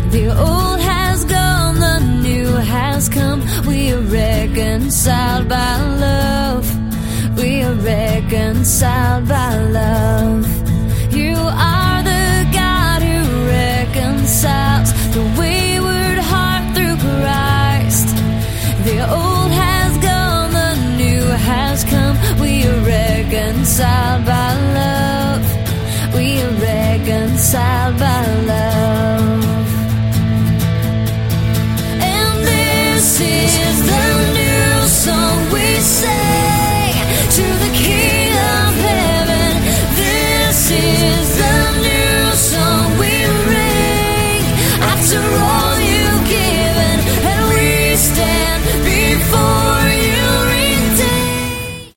The old has gone, the new has come. We are reconciled by love. We are reconciled by love.